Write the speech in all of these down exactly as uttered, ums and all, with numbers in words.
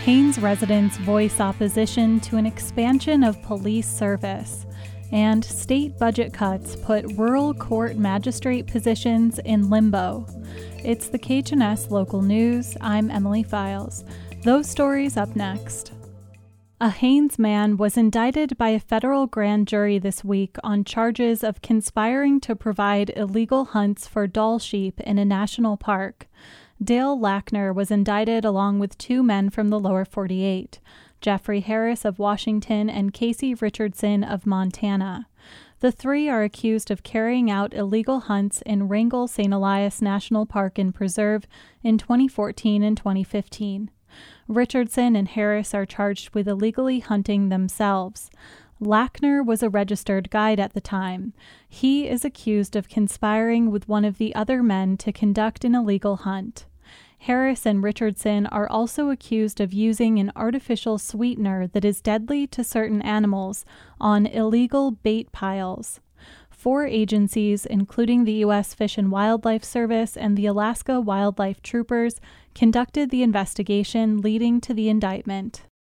Haines residents voice opposition to an expansion of police service, and state budget cuts put rural court magistrate positions in limbo. It's the K H N S Local News. I'm Emily Files. Those stories up next. A Haines man was indicted by a federal grand jury this week on charges of conspiring to provide illegal hunts for Dall sheep in a national park. Dale Lackner was indicted along with two men from the lower forty-eight, Jeffrey Harris of Washington and Casey Richardson of Montana. The three are accused of carrying out illegal hunts in Wrangell Saint Elias National Park and Preserve in twenty fourteen and twenty fifteen. Richardson and Harris are charged with illegally hunting themselves. Lackner was a registered guide at the time. He is accused of conspiring with one of the other men to conduct an illegal hunt. Harris and Richardson are also accused of using an artificial sweetener that is deadly to certain animals on illegal bait piles. Four agencies, including the U S Fish and Wildlife Service and the Alaska Wildlife Troopers, conducted the investigation leading to the indictment.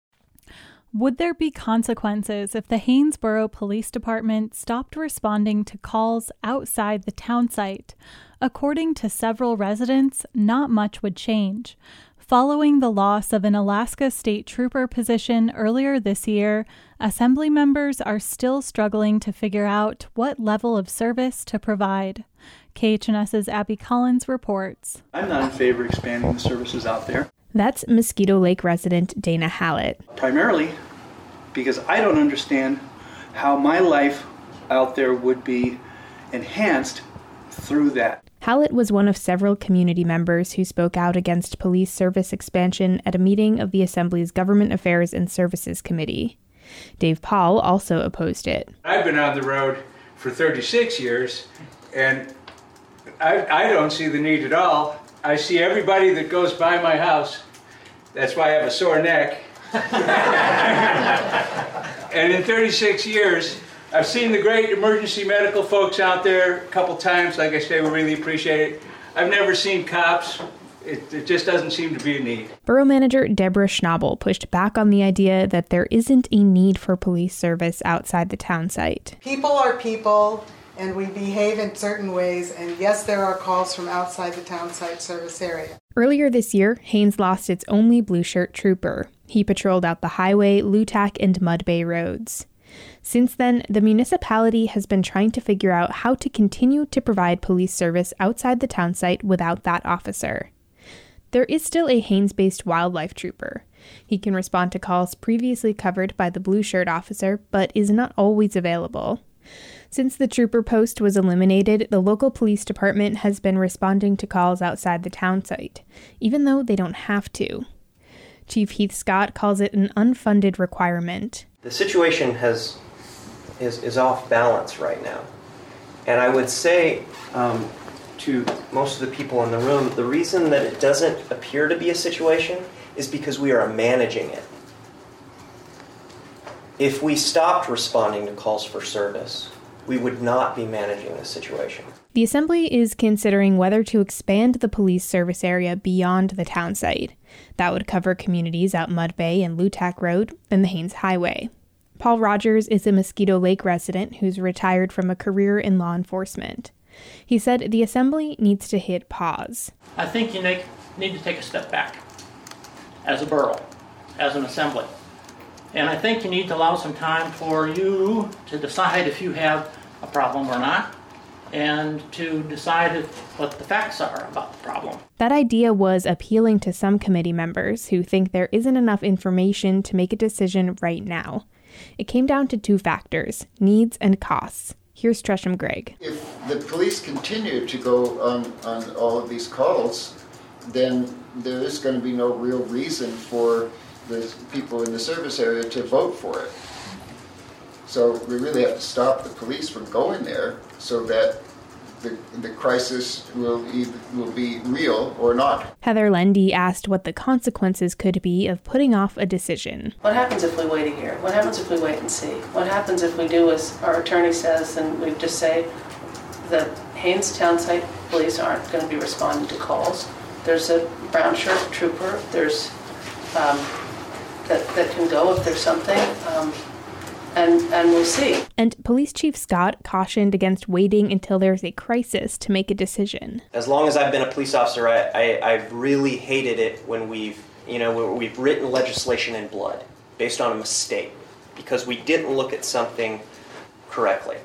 Would there be consequences if the Haynesboro Police Department stopped responding to calls outside the town site? According to several residents, not much would change. Following the loss of an Alaska State Trooper position earlier this year, Assembly members are still struggling to figure out what level of service to provide. K H N S's Abby Collins reports. I'm not in favor of expanding the services out there. That's Mosquito Lake resident Dana Hallett. Primarily because I don't understand how my life out there would be enhanced through that. Hallett was one of several community members who spoke out against police service expansion at a meeting of the Assembly's Government Affairs and Services Committee. Dave Paul also opposed it. I've been on the road for thirty-six years, and I, I don't see the need at all. I see everybody that goes by my house. That's why I have a sore neck. And in thirty-six years, I've seen the great emergency medical folks out there a couple times. Like I say, we really appreciate it. I've never seen cops. It, it just doesn't seem to be a need. Borough Manager Deborah Schnabel pushed back on the idea that there isn't a need for police service outside the town site. People are people, and we behave in certain ways, and yes, there are calls from outside the town site service area. Earlier this year, Haines lost its only blue shirt trooper. He patrolled out the highway, Lutak, and Mud Bay roads. Since then, the municipality has been trying to figure out how to continue to provide police service outside the town site without that officer. There is still a Haines-based wildlife trooper. He can respond to calls previously covered by the blue shirt officer, but is not always available. Since the trooper post was eliminated, the local police department has been responding to calls outside the town site, even though they don't have to. Chief Heath Scott calls it an unfunded requirement. The situation has is, is off balance right now. And I would say um, to most of the people in the room, the reason that it doesn't appear to be a situation is because we are managing it. If we stopped responding to calls for service, we would not be managing the situation. The Assembly is considering whether to expand the police service area beyond the town site. That would cover communities out Mud Bay and Lutak Road and the Haines Highway. Paul Rogers is a Mosquito Lake resident who's retired from a career in law enforcement. He said the Assembly needs to hit pause. I think you need to take a step back as a borough, as an Assembly. And I think you need to allow some time for you to decide if you have a problem or not, and to decide what the facts are about the problem. That idea was appealing to some committee members who think there isn't enough information to make a decision right now. It came down to two factors, needs and costs. Here's Tresham Gregg. If the police continue to go on, on all of these calls, then there is going to be no real reason for the people in the service area to vote for it. So we really have to stop the police from going there so that the, the crisis will either, will be real or not. Heather Lendy asked what the consequences could be of putting off a decision. What happens if we wait a year? What happens if we wait and see? What happens if we do as our attorney says and we just say the Haines Townsite police aren't going to be responding to calls? There's a brown shirt trooper. There's um, that, that can go if there's something, um, and, and we'll see. And Police Chief Scott cautioned against waiting until there's a crisis to make a decision. As long as I've been a police officer, I, I, I've really hated it when we've, you know, when we've written legislation in blood based on a mistake because we didn't look at something correctly.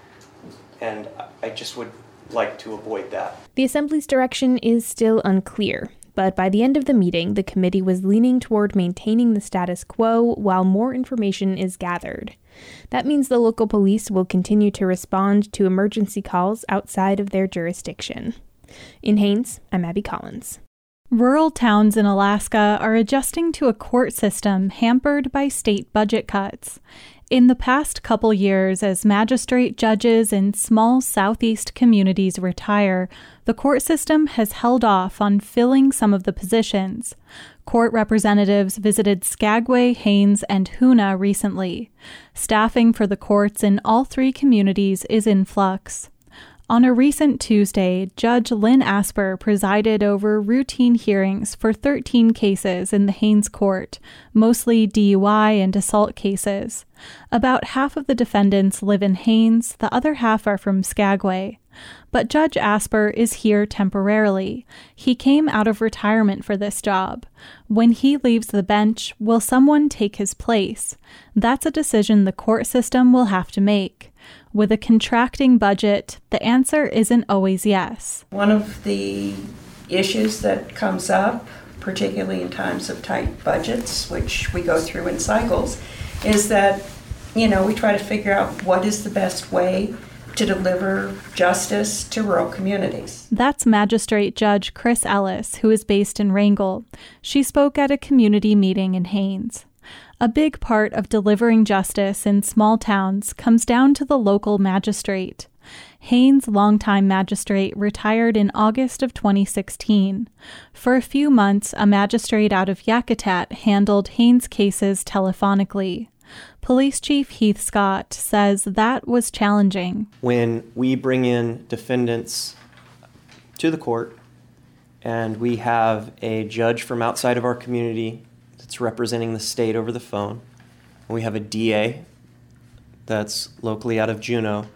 And I just would like to avoid that. The Assembly's direction is still unclear, but by the end of the meeting, the committee was leaning toward maintaining the status quo while more information is gathered. That means the local police will continue to respond to emergency calls outside of their jurisdiction. In Haines, I'm Abby Collins. Rural towns in Alaska are adjusting to a court system hampered by state budget cuts. In the past couple years, as magistrate judges in small southeast communities retire, the court system has held off on filling some of the positions. Court representatives visited Skagway, Haines, and Hoonah recently. Staffing for the courts in all three communities is in flux. On a recent Tuesday, Judge Lynn Asper presided over routine hearings for thirteen cases in the Haines court, mostly D U I and assault cases. About half of the defendants live in Haines, the other half are from Skagway. But Judge Asper is here temporarily. He came out of retirement for this job. When he leaves the bench, will someone take his place? That's a decision the court system will have to make. With a contracting budget, the answer isn't always yes. One of the issues that comes up, particularly in times of tight budgets, which we go through in cycles, is that, you know, we try to figure out what is the best way to deliver justice to rural communities. That's Magistrate Judge Chris Ellis, who is based in Wrangell. She spoke at a community meeting in Haines. A big part of delivering justice in small towns comes down to the local magistrate. Haines' longtime magistrate retired in August of twenty sixteen. For a few months, a magistrate out of Yakutat handled Haines' cases telephonically. Police Chief Heath Scott says that was challenging. When we bring in defendants to the court and we have a judge from outside of our community that's representing the state over the phone, and we have a D A that's locally out of Juneau,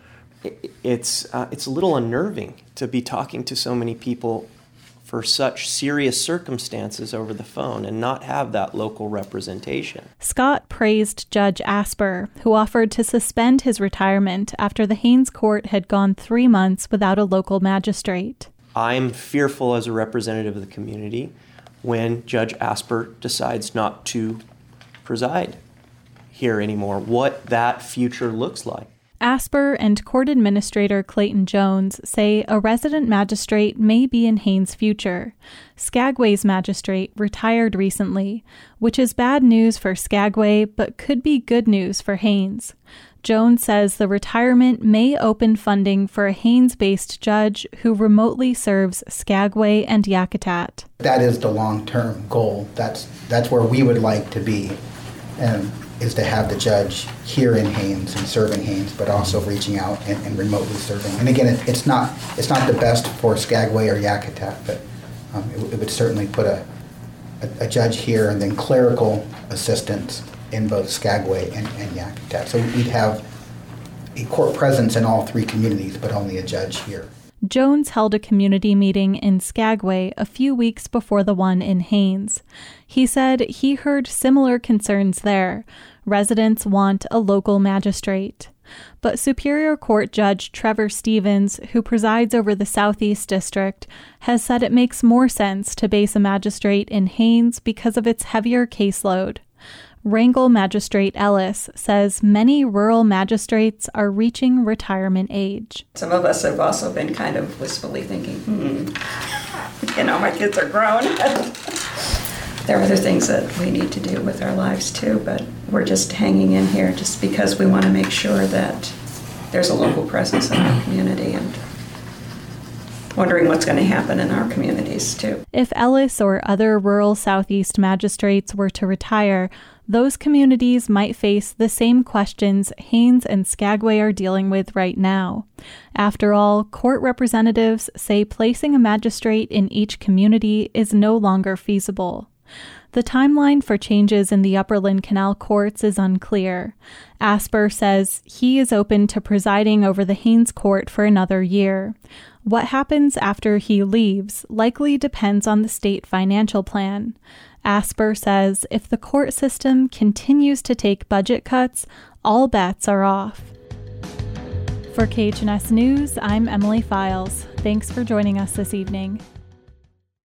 it's, uh, it's a little unnerving to be talking to so many people for such serious circumstances over the phone and not have that local representation. Scott praised Judge Asper, who offered to suspend his retirement after the Haines court had gone three months without a local magistrate. I'm fearful as a representative of the community when Judge Asper decides not to preside here anymore, what that future looks like. Asper and Court Administrator Clayton Jones say a resident magistrate may be in Haines' future. Skagway's magistrate retired recently, which is bad news for Skagway but could be good news for Haines. Jones says the retirement may open funding for a Haines-based judge who remotely serves Skagway and Yakutat. That is the long-term goal. That's that's where we would like to be. Um, is to have the judge here in Haines and serving Haines, but also reaching out and, and remotely serving. And again, it, it's not it's not the best for Skagway or Yakutat, but um, it, it would certainly put a, a, a judge here and then clerical assistants in both Skagway and, and Yakutat. So we'd have a court presence in all three communities, but only a judge here. Jones held a community meeting in Skagway a few weeks before the one in Haines. He said he heard similar concerns there. Residents want a local magistrate. But Superior Court Judge Trevor Stevens, who presides over the Southeast District, has said it makes more sense to base a magistrate in Haines because of its heavier caseload. Wrangell Magistrate Ellis says many rural magistrates are reaching retirement age. Some of us have also been kind of wistfully thinking, hmm, you know, my kids are grown. There are other things that we need to do with our lives too, but we're just hanging in here just because we want to make sure that there's a local presence in our community and wondering what's going to happen in our communities too. If Ellis or other rural Southeast magistrates were to retire, those communities might face the same questions Haines and Skagway are dealing with right now. After all, court representatives say placing a magistrate in each community is no longer feasible. The timeline for changes in the Upper Lynn Canal courts is unclear. Asper says he is open to presiding over the Haynes Court for another year. What happens after he leaves likely depends on the state financial plan. Asper says if the court system continues to take budget cuts, all bets are off. For K H N S News, I'm Emily Files. Thanks for joining us this evening.